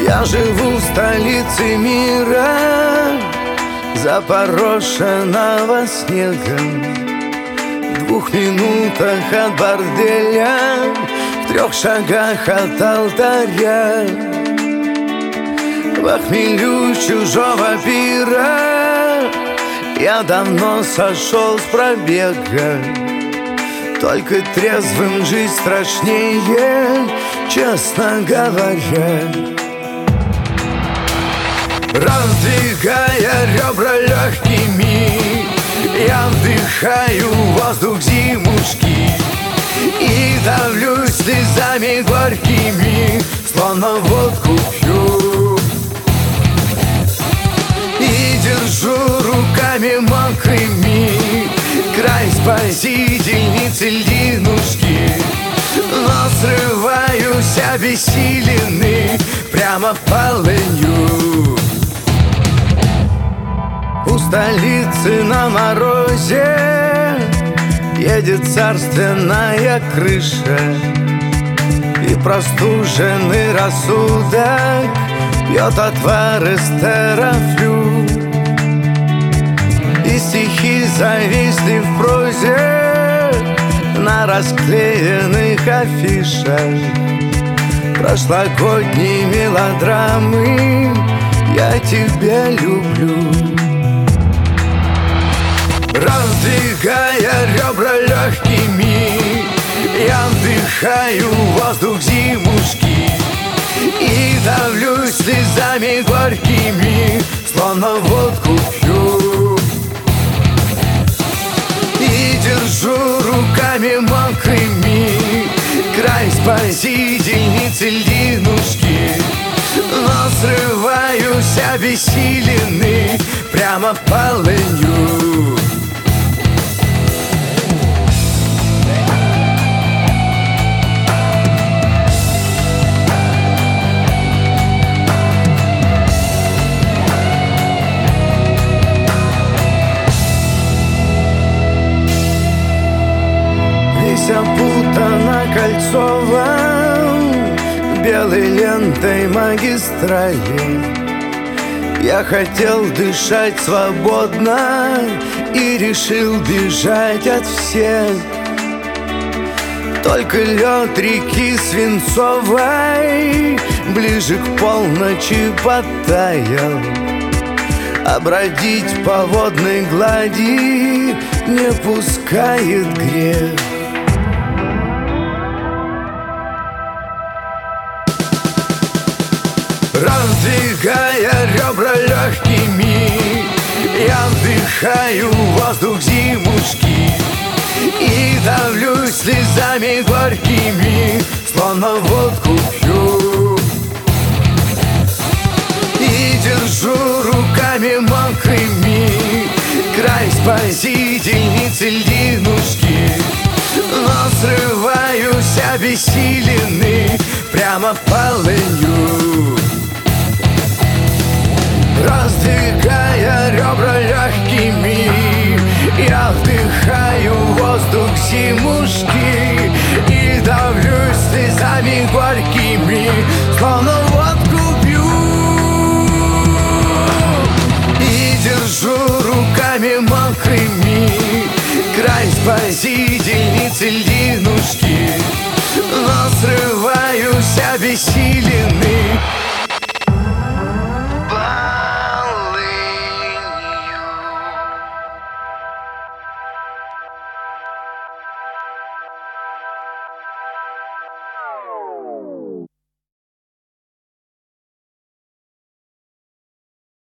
Я живу в столице мира, запорошенного снегом, в 2 минутах от борделя, в 3 шагах от алтаря. В хмелю чужого пира я давно сошел с пробега. Только трезвым жизнь страшнее, честно говоря. Раздвигая ребра легкими, я вдыхаю воздух зимушки и давлюсь слезами горькими, словно водку пью. И держу руками мокрыми край спасительницы льдинушки, но срываюсь обессиленный прямо полынью. У столицы на морозе едет царственная крыша, и простуженный рассудок пьет отвар из терафлю. И стихи зависли в прозе на расклеенных афишах прошлогодней мелодрамы «Я тебя люблю». Раздвигая ребра легкими, я вдыхаю воздух зимушки и давлюсь слезами горькими, словно водку пью. И держу руками мокрыми край спасительницы льдинушки, но срываюсь обессиленный прямо полынью. Весь опутана кольцовом белой лентой магистрали. Я хотел дышать свободно и решил бежать от всех. Только лед реки свинцовой ближе к полночи подтаял, а бродить по водной глади не пускает грех. Раздвигая ребра легкими, я вдыхаю воздух зимушки и давлюсь слезами горькими, словно водку пью. И держу руками мокрыми край спасительницы льдинушки, но срываюсь обессиленный прямо полынью. Раздвигая ребра легкими, я вдыхаю воздух зимушки и давлюсь слезами горькими, словно водку пью. И держу руками мокрыми край спасительницы льдинушки, но срываюсь обессиленный